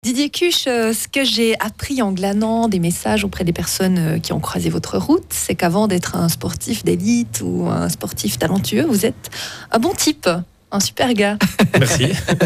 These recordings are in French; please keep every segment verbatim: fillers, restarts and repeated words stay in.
Didier Cuche, euh, ce que j'ai appris en glanant des messages auprès des personnes euh, qui ont croisé votre route, c'est qu'avant d'être un sportif d'élite ou un sportif talentueux, vous êtes un bon type, un super gars. Merci.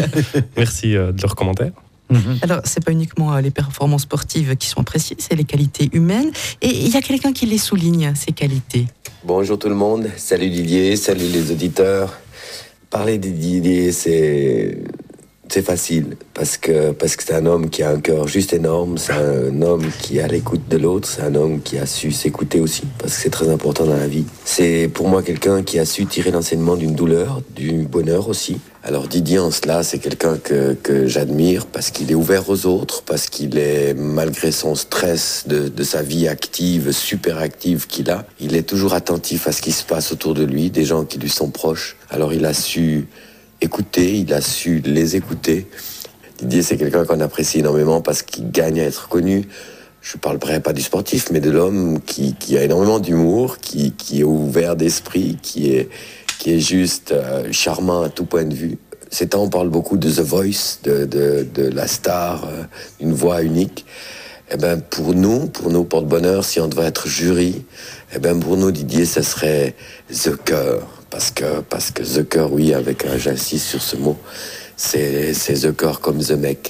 Merci euh, de leurs commentaires. Mm-hmm. Alors, c'est pas uniquement euh, les performances sportives qui sont appréciées, c'est les qualités humaines. Et il y a quelqu'un qui les souligne, ces qualités. Bonjour tout le monde, salut Didier, salut les auditeurs. Parler de Didier, c'est... c'est facile, parce que, parce que c'est un homme qui a un cœur juste énorme, c'est un homme qui est à l'écoute de l'autre, c'est un homme qui a su s'écouter aussi, parce que c'est très important dans la vie. C'est pour moi quelqu'un qui a su tirer l'enseignement d'une douleur, du bonheur aussi. Alors Didier en cela, c'est quelqu'un que, que j'admire, parce qu'il est ouvert aux autres, parce qu'il est, malgré son stress de, de sa vie active, super active qu'il a, il est toujours attentif à ce qui se passe autour de lui, des gens qui lui sont proches. Alors il a su... écouter, il a su les écouter. Didier, c'est quelqu'un qu'on apprécie énormément parce qu'il gagne à être connu. Je ne parlerai pas du sportif, mais de l'homme qui, qui a énormément d'humour, qui, qui est ouvert d'esprit, qui est, qui est juste euh, charmant à tout point de vue. Ces temps, on parle beaucoup de The Voice, de, de, de la star, euh, une voix unique. Eh ben, pour nous, pour nous, porte-bonheur, si on devait être jury, eh ben, pour nous, Didier, ce serait The Cœur. Parce que, parce que The Cœur, oui, avec un, j'insiste sur ce mot, c'est, c'est The Cœur comme The Mec.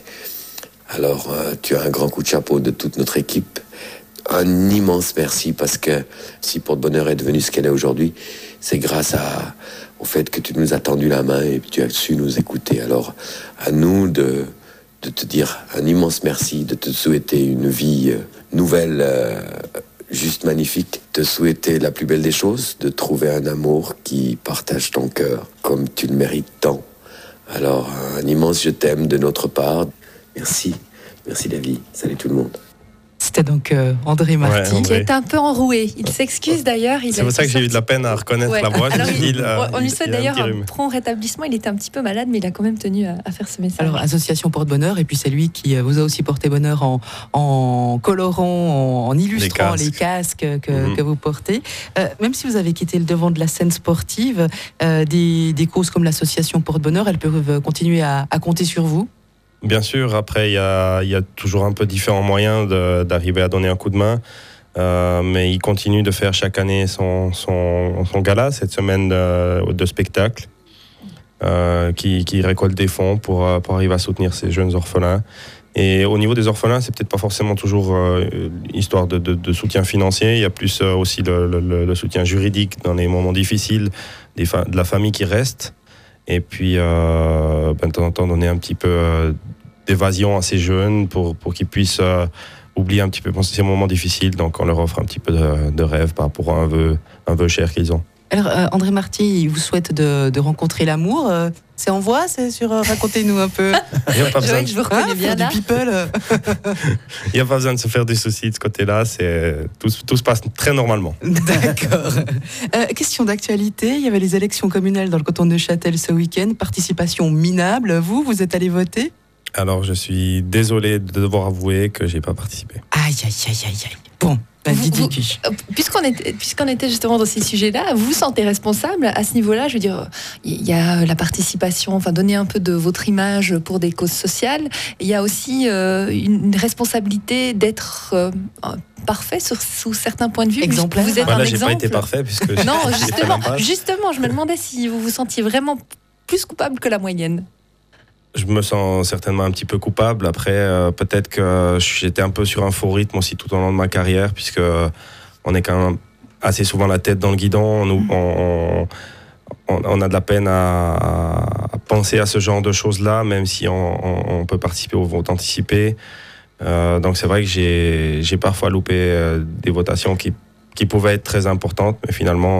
Alors, euh, tu as un grand coup de chapeau de toute notre équipe. Un immense merci, parce que si Porte-Bonheur est devenue ce qu'elle est aujourd'hui, c'est grâce à, au fait que tu nous as tendu la main et que tu as su nous écouter. Alors, à nous de, de te dire un immense merci, de te souhaiter une vie nouvelle, euh, juste magnifique, te souhaiter la plus belle des choses, de trouver un amour qui partage ton cœur comme tu le mérites tant. Alors, un immense je t'aime de notre part. Merci, merci David, salut tout le monde. C'était donc euh, André Marty. Ouais, André. Qui est un peu enroué. Il s'excuse d'ailleurs. Il C'est a pour ça que j'ai sorti... eu de la peine à reconnaître ouais. la voix. Alors, il, il, euh, on lui il, souhaite il a un d'ailleurs petit un rhume. prompt rétablissement. Il était un petit peu malade, mais il a quand même tenu à, à faire ce message. Alors, association Porte-Bonheur, et puis c'est lui qui vous a aussi porté bonheur en, en colorant, en, en illustrant les casques, les casques que, mm-hmm. que vous portez. Euh, même si vous avez quitté le devant de la scène sportive, euh, des, des causes comme l'association Porte-Bonheur, elles peuvent continuer à, à compter sur vous? Bien sûr, après, il y a, y a toujours un peu différents moyens de, d'arriver à donner un coup de main. Euh, mais il continue de faire chaque année son, son, son gala, cette semaine de, de spectacle, euh, qui, qui récolte des fonds pour, pour arriver à soutenir ces jeunes orphelins. Et au niveau des orphelins, c'est peut-être pas forcément toujours euh, histoire de, de, de soutien financier, il y a plus euh, aussi le, le, le soutien juridique dans les moments difficiles, des fa- de la famille qui reste. Et puis, euh, ben, de temps en temps, donner un petit peu euh, d'évasion à ces jeunes pour, pour qu'ils puissent... Euh, oublier un petit peu ces moments difficiles, donc on leur offre un petit peu de, de rêve par rapport à un vœu, un vœu cher qu'ils ont. Alors euh, André Marty, il vous souhaite de, de rencontrer l'amour. Euh, c'est en voix, c'est sur euh, racontez-nous un peu. Il n'y a pas besoin de... je vous reconnais ah, bien là. Du people. Il n'y a pas besoin de se faire des soucis de ce côté-là. C'est tout, tout se passe très normalement. D'accord. Euh, question d'actualité. Il y avait les élections communales dans le canton de Neuchâtel ce week-end. Participation minable. Vous, vous êtes allé voter? Alors, je suis désolé de devoir avouer que je n'ai pas participé. Aïe, aïe, aïe, aïe, aïe. Bon, bah, Vous, Didier vous, Cuche. puisqu'on était, puisqu'on était justement dans ces sujets-là, vous vous sentez responsable à ce niveau-là? Je veux dire, il y a la participation, enfin donner un peu de votre image pour des causes sociales. Il y a aussi euh, une responsabilité d'être euh, parfait sur, sous certains points de vue. Exemplaire. Vous êtes Voilà, un j'ai exemple. pas été parfait puisque j'ai, Non, j'ai justement, fait justement, je me demandais si vous vous sentiez vraiment plus coupable que la moyenne. Je me sens certainement un petit peu coupable. Après, euh, peut-être que j'étais un peu sur un faux rythme aussi tout au long de ma carrière, puisque on est quand même assez souvent la tête dans le guidon. On, on, on, on a de la peine à, à penser à ce genre de choses-là, même si on, on, on peut participer ou vote anticiper. Euh, donc c'est vrai que j'ai, j'ai parfois loupé euh, des votations qui, qui pouvaient être très importantes, mais finalement...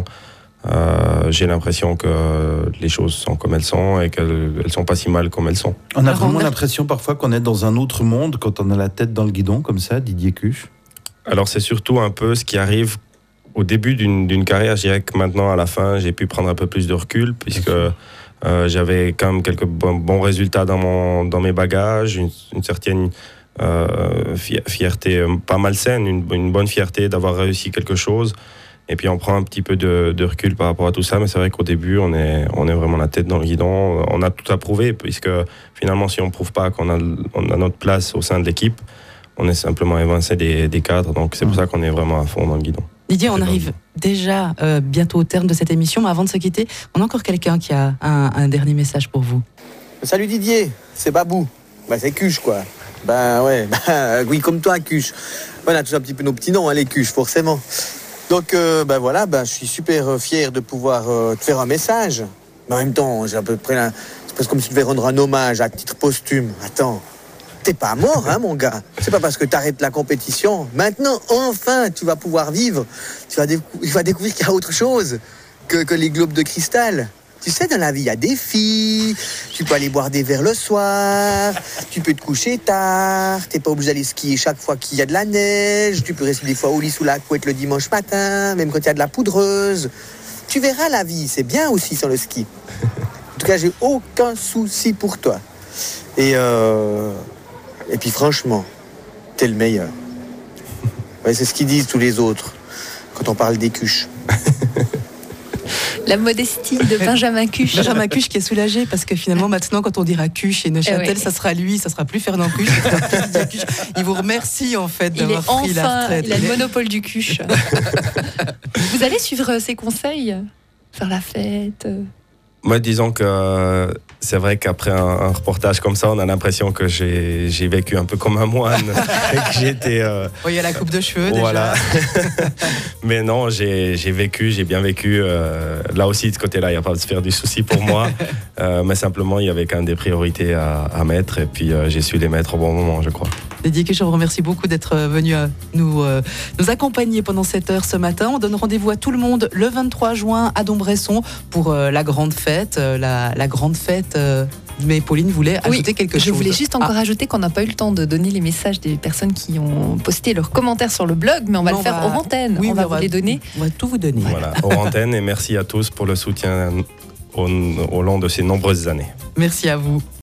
Euh, j'ai l'impression que les choses sont comme elles sont et qu'elles ne sont pas si mal comme elles sont. On a Alors, vraiment on a... l'impression parfois qu'on est dans un autre monde quand on a la tête dans le guidon comme ça, Didier Cuche. Alors c'est surtout un peu ce qui arrive au début d'une, d'une carrière. Je dirais que maintenant à la fin j'ai pu prendre un peu plus de recul puisque euh, j'avais quand même quelques bons, bons résultats dans, mon, dans mes bagages, une, une certaine euh, fierté pas malsaine, une, une bonne fierté d'avoir réussi quelque chose. Et puis on prend un petit peu de, de recul par rapport à tout ça, mais c'est vrai qu'au début, on est, on est vraiment la tête dans le guidon. On a tout à prouver, puisque finalement, si on ne prouve pas qu'on a, on a notre place au sein de l'équipe, on est simplement évincé des, des cadres. Donc c'est pour ça qu'on est vraiment à fond dans le guidon. Didier, on arrive déjà euh, bientôt au terme de cette émission, mais avant de se quitter, on a encore quelqu'un qui a un, un dernier message pour vous. Salut Didier, c'est Babou. Bah, c'est Cuche, quoi. Ben ouais, bah, oui, comme toi, Cuche. Voilà, tous un petit peu nos petits noms, hein, les Cuches, forcément. Donc, euh, ben voilà, ben, je suis super fier de pouvoir euh, te faire un message. Mais en même temps, j'ai à peu près... La... C'est presque comme si tu devais rendre un hommage à titre posthume. Attends, t'es pas mort, hein, mon gars. C'est pas parce que t'arrêtes la compétition. Maintenant, enfin, tu vas pouvoir vivre. Tu vas, décou... tu vas découvrir qu'il y a autre chose que, que les globes de cristal. Tu sais, dans la vie, il y a des filles, tu peux aller boire des verres le soir, tu peux te coucher tard, t'es pas obligé d'aller skier chaque fois qu'il y a de la neige, tu peux rester des fois au lit sous la couette le dimanche matin, même quand il y a de la poudreuse. Tu verras la vie, c'est bien aussi sur le ski. En tout cas, j'ai aucun souci pour toi. Et, euh... Et puis franchement, t'es le meilleur. Ouais, c'est ce qu'ils disent tous les autres quand on parle des Cuches. La modestie de Benjamin Cuche. Benjamin Cuche qui est soulagé parce que finalement maintenant quand on dira Cuche et Neuchâtel, eh oui. ça sera lui, ça sera plus Fernand Cuche, ça sera plus Didier Cuche. Il vous remercie en fait d'avoir pris enfin, la retraite. Il a le monopole du Cuche. Vous allez suivre ses conseils, faire la fête. Moi, disons que c'est vrai qu'après un, un reportage comme ça, on a l'impression que j'ai, j'ai vécu un peu comme un moine et que j'étais. Euh, oui, il y a la coupe de cheveux voilà. déjà. Mais non, j'ai, j'ai vécu, j'ai bien vécu. Euh, là aussi, de ce côté-là, il n'y a pas de se faire du souci pour moi. Euh, mais simplement, il y avait quand même des priorités à, à mettre et puis euh, j'ai su les mettre au bon moment, je crois. Didier Cuche, je vous remercie beaucoup d'être venu nous, euh, nous accompagner pendant cette heure ce matin. On donne rendez-vous à tout le monde le vingt-trois juin à Dombresson pour euh, la grande fête. Euh, la, la grande fête. Euh, mais Pauline voulait oui, ajouter quelque chose. Je voulais juste encore ah. ajouter qu'on n'a pas eu le temps de donner les messages des personnes qui ont posté leurs commentaires sur le blog, mais on va mais le on faire va... hors antenne. Oui, on va on vous les donner. On va tout vous donner. Voilà, hors antenne, et merci à tous pour le soutien au, au long de ces nombreuses années. Merci à vous.